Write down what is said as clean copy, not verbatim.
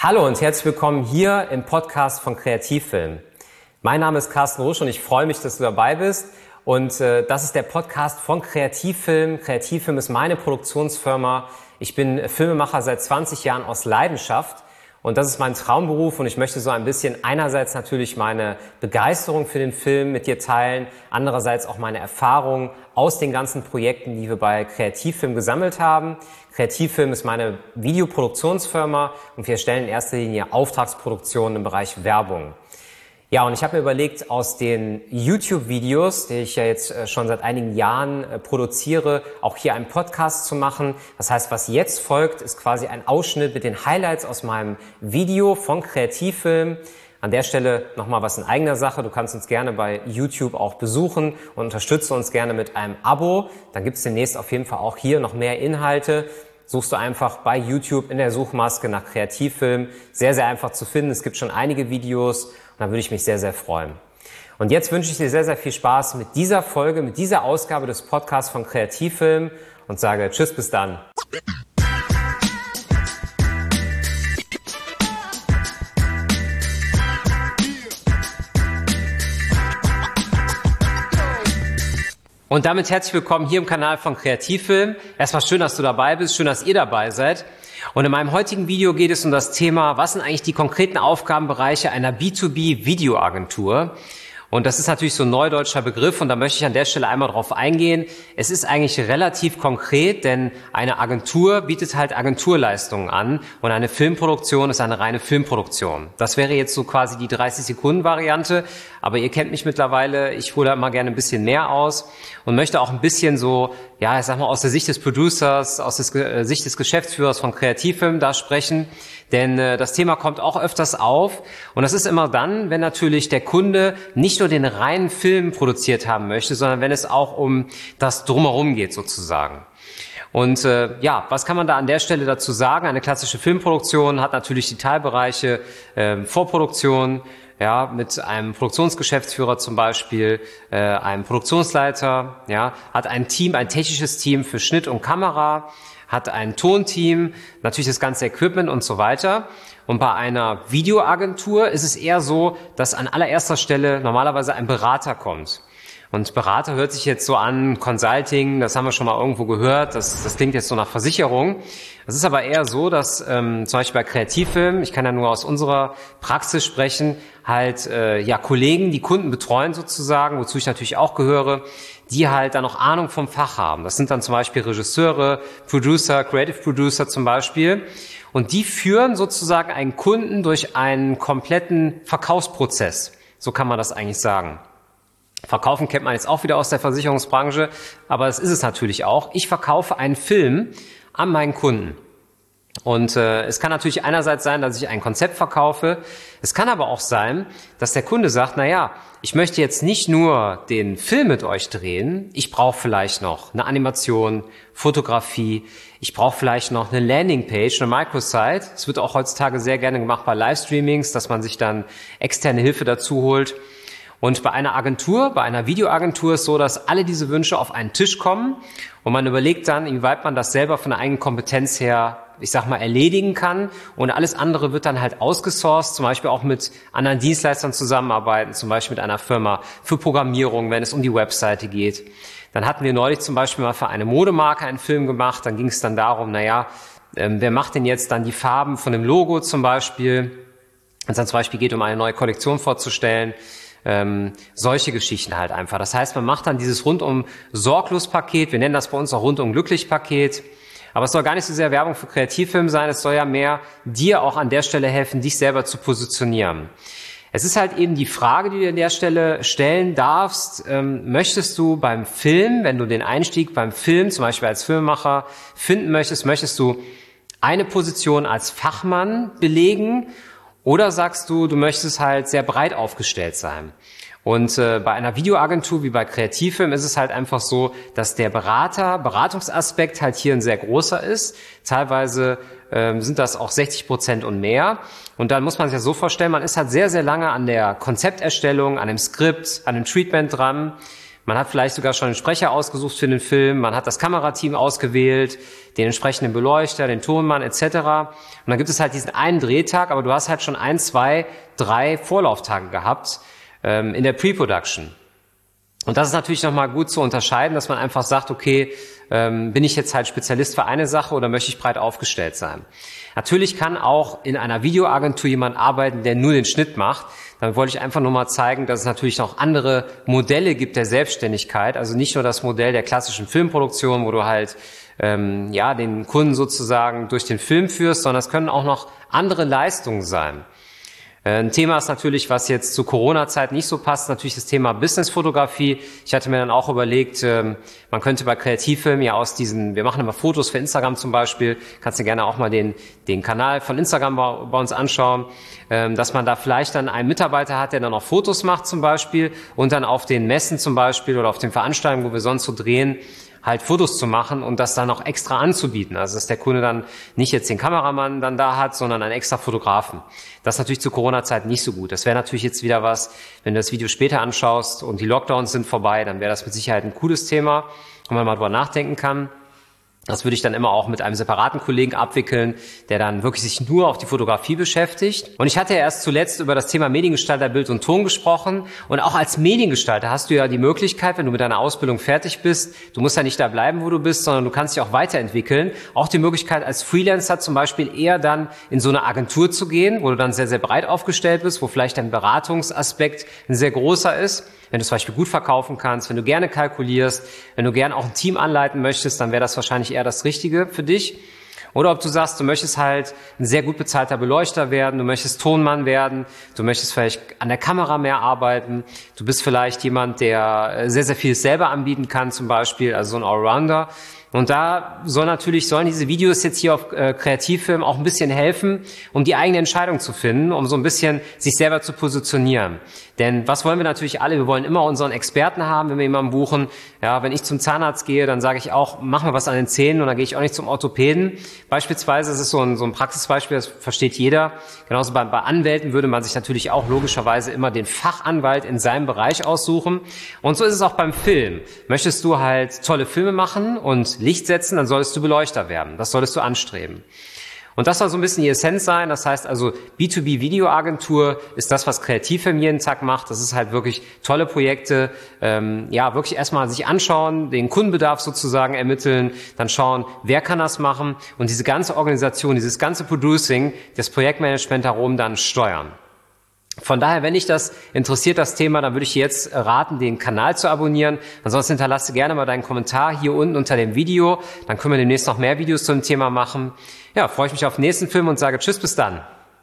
Hallo und herzlich willkommen hier im Podcast von Kreativfilm. Mein Name ist Carsten Rusch und ich freue mich, dass du dabei bist. Und das ist der Podcast von Kreativfilm. Kreativfilm ist meine Produktionsfirma. Ich bin Filmemacher seit 20 Jahren aus Leidenschaft. Und das ist mein Traumberuf und ich möchte so ein bisschen einerseits natürlich meine Begeisterung für den Film mit dir teilen, andererseits auch meine Erfahrungen aus den ganzen Projekten, die wir bei Kreativfilm gesammelt haben. Kreativfilm ist meine Videoproduktionsfirma und wir erstellen in erster Linie Auftragsproduktionen im Bereich Werbung. Ja, und ich habe mir überlegt, aus den YouTube-Videos, die ich ja jetzt schon seit einigen Jahren produziere, auch hier einen Podcast zu machen. Das heißt, was jetzt folgt, ist quasi ein Ausschnitt mit den Highlights aus meinem Video von Kreativfilm. An der Stelle nochmal was in eigener Sache. Du kannst uns gerne bei YouTube auch besuchen und unterstütze uns gerne mit einem Abo. Dann gibt es demnächst auf jeden Fall auch hier noch mehr Inhalte. Suchst du einfach bei YouTube in der Suchmaske nach Kreativfilm. Sehr, sehr einfach zu finden. Es gibt schon einige Videos und da würde ich mich sehr, sehr freuen. Und jetzt wünsche ich dir sehr, sehr viel Spaß mit dieser Folge, mit dieser Ausgabe des Podcasts von Kreativfilm und sage Tschüss, bis dann. Und damit herzlich willkommen hier im Kanal von Kreativfilm. Erstmal schön, dass du dabei bist, schön, dass ihr dabei seid. Und in meinem heutigen Video geht es um das Thema, was sind eigentlich die konkreten Aufgabenbereiche einer B2B-Videoagentur? Und das ist natürlich so ein neudeutscher Begriff und da möchte ich an der Stelle einmal drauf eingehen. Es ist eigentlich relativ konkret, denn eine Agentur bietet halt Agenturleistungen an und eine Filmproduktion ist eine reine Filmproduktion. Das wäre jetzt so quasi die 30-Sekunden-Variante, aber ihr kennt mich mittlerweile, ich hole da immer gerne ein bisschen mehr aus und möchte auch ein bisschen so, ja, ich sag mal, aus der Sicht des Producers, aus der Sicht des Geschäftsführers von Kreativfilm da sprechen, denn das Thema kommt auch öfters auf und das ist immer dann, wenn natürlich der Kunde nicht nur den reinen Film produziert haben möchte, sondern wenn es auch um das Drumherum geht sozusagen. Und was kann man da an der Stelle dazu sagen? Eine klassische Filmproduktion hat natürlich die Teilbereiche Vorproduktion, ja, mit einem Produktionsgeschäftsführer zum Beispiel, einem Produktionsleiter, ja, hat ein Team, ein technisches Team für Schnitt und Kamera, hat ein Tonteam, natürlich das ganze Equipment und so weiter. Und bei einer Videoagentur ist es eher so, dass an allererster Stelle normalerweise ein Berater kommt. Und Berater hört sich jetzt so an, Consulting, das haben wir schon mal irgendwo gehört, das klingt jetzt so nach Versicherung. Es ist aber eher so, dass zum Beispiel bei Kreativfilm, ich kann ja nur aus unserer Praxis sprechen, halt Kollegen, die Kunden betreuen sozusagen, wozu ich natürlich auch gehöre, die halt da noch Ahnung vom Fach haben. Das sind dann zum Beispiel Regisseure, Producer, Creative Producer zum Beispiel. Und die führen sozusagen einen Kunden durch einen kompletten Verkaufsprozess. So kann man das eigentlich sagen. Verkaufen kennt man jetzt auch wieder aus der Versicherungsbranche, aber das ist es natürlich auch. Ich verkaufe einen Film an meinen Kunden. Und es kann natürlich einerseits sein, dass ich ein Konzept verkaufe. Es kann aber auch sein, dass der Kunde sagt, ich möchte jetzt nicht nur den Film mit euch drehen, ich brauche vielleicht noch eine Animation, Fotografie, ich brauche vielleicht noch eine Landingpage, eine Microsite. Es wird auch heutzutage sehr gerne gemacht bei Livestreamings, dass man sich dann externe Hilfe dazu holt. Und bei einer Agentur, bei einer Videoagentur ist so, dass alle diese Wünsche auf einen Tisch kommen und man überlegt dann, inwieweit man das selber von der eigenen Kompetenz her, erledigen kann und alles andere wird dann halt ausgesourced, zum Beispiel auch mit anderen Dienstleistern zusammenarbeiten, zum Beispiel mit einer Firma für Programmierung, wenn es um die Webseite geht. Dann hatten wir neulich zum Beispiel mal für eine Modemarke einen Film gemacht, dann ging es dann darum, wer macht denn jetzt dann die Farben von dem Logo zum Beispiel, wenn es dann zum Beispiel geht, um eine neue Kollektion vorzustellen. Solche Geschichten halt einfach. Das heißt, man macht dann dieses Rundum-Sorglos-Paket, wir nennen das bei uns auch Rundum-Glücklich-Paket, aber es soll gar nicht so sehr Werbung für Kreativfilm sein, es soll ja mehr dir auch an der Stelle helfen, dich selber zu positionieren. Es ist halt eben die Frage, die du an der Stelle stellen darfst, möchtest du beim Film, wenn du den Einstieg beim Film, zum Beispiel als Filmemacher, finden möchtest du eine Position als Fachmann belegen oder sagst du, du möchtest halt sehr breit aufgestellt sein? Und bei einer Videoagentur wie bei Kreativfilm ist es halt einfach so, dass der Beratungsaspekt halt hier ein sehr großer ist. Teilweise sind das auch 60% und mehr. Und dann muss man sich ja so vorstellen, man ist halt sehr, sehr lange an der Konzepterstellung, an dem Skript, an dem Treatment dran. Man hat vielleicht sogar schon einen Sprecher ausgesucht für den Film, man hat das Kamerateam ausgewählt, den entsprechenden Beleuchter, den Tonmann etc. Und dann gibt es halt diesen einen Drehtag, aber du hast halt schon 1, 2, 3 Vorlauftage gehabt in der Pre-Production. Und das ist natürlich nochmal gut zu unterscheiden, dass man einfach sagt, okay, bin ich jetzt halt Spezialist für eine Sache oder möchte ich breit aufgestellt sein? Natürlich kann auch in einer Videoagentur jemand arbeiten, der nur den Schnitt macht. Dann wollte ich einfach nur mal zeigen, dass es natürlich noch andere Modelle gibt der Selbstständigkeit. Also nicht nur das Modell der klassischen Filmproduktion, wo du halt den Kunden sozusagen durch den Film führst, sondern es können auch noch andere Leistungen sein. Ein Thema ist natürlich, was jetzt zu Corona-Zeit nicht so passt, natürlich das Thema Business-Fotografie. Ich hatte mir dann auch überlegt, man könnte bei Kreativfilmen ja wir machen immer Fotos für Instagram zum Beispiel, kannst du gerne auch mal den Kanal von Instagram bei uns anschauen, dass man da vielleicht dann einen Mitarbeiter hat, der dann auch Fotos macht zum Beispiel und dann auf den Messen zum Beispiel oder auf den Veranstaltungen, wo wir sonst so drehen, halt Fotos zu machen und das dann auch extra anzubieten. Also dass der Kunde dann nicht jetzt den Kameramann dann da hat, sondern einen extra Fotografen. Das ist natürlich zu Corona-Zeit nicht so gut. Das wäre natürlich jetzt wieder was, wenn du das Video später anschaust und die Lockdowns sind vorbei, dann wäre das mit Sicherheit ein cooles Thema, wo man mal drüber nachdenken kann. Das würde ich dann immer auch mit einem separaten Kollegen abwickeln, der dann wirklich sich nur auf die Fotografie beschäftigt. Und ich hatte ja erst zuletzt über das Thema Mediengestalter, Bild und Ton gesprochen. Und auch als Mediengestalter hast du ja die Möglichkeit, wenn du mit deiner Ausbildung fertig bist, du musst ja nicht da bleiben, wo du bist, sondern du kannst dich auch weiterentwickeln. Auch die Möglichkeit als Freelancer zum Beispiel eher dann in so eine Agentur zu gehen, wo du dann sehr, sehr breit aufgestellt bist, wo vielleicht dein Beratungsaspekt ein sehr großer ist. Wenn du zum Beispiel gut verkaufen kannst, wenn du gerne kalkulierst, wenn du gerne auch ein Team anleiten möchtest, dann wäre das wahrscheinlich eher das Richtige für dich. Oder ob du sagst, du möchtest halt ein sehr gut bezahlter Beleuchter werden, du möchtest Tonmann werden, du möchtest vielleicht an der Kamera mehr arbeiten, du bist vielleicht jemand, der sehr, sehr viel selber anbieten kann zum Beispiel, also so ein Allrounder. Und da sollen diese Videos jetzt hier auf Kreativfilm auch ein bisschen helfen, um die eigene Entscheidung zu finden, um so ein bisschen sich selber zu positionieren. Denn was wollen wir natürlich alle? Wir wollen immer unseren Experten haben, wenn wir jemanden buchen. Ja, wenn ich zum Zahnarzt gehe, dann sage ich auch, mach mal was an den Zähnen und dann gehe ich auch nicht zum Orthopäden. Beispielsweise, das ist so ein Praxisbeispiel, das versteht jeder. Genauso bei Anwälten würde man sich natürlich auch logischerweise immer den Fachanwalt in seinem Bereich aussuchen. Und so ist es auch beim Film. Möchtest du halt tolle Filme machen und Licht setzen, dann solltest du Beleuchter werden. Das solltest du anstreben. Und das soll so ein bisschen die Essenz sein. Das heißt also, B2B-Videoagentur ist das, was Kreativfilm jeden Tag macht. Das ist halt wirklich tolle Projekte. Wirklich erstmal sich anschauen, den Kundenbedarf sozusagen ermitteln, dann schauen, wer kann das machen und diese ganze Organisation, dieses ganze Producing, das Projektmanagement darum dann steuern. Von daher, wenn dich das interessiert, das Thema, dann würde ich dir jetzt raten, den Kanal zu abonnieren. Ansonsten hinterlasse gerne mal deinen Kommentar hier unten unter dem Video. Dann können wir demnächst noch mehr Videos zum Thema machen. Ja, freue ich mich auf den nächsten Film und sage Tschüss, bis dann.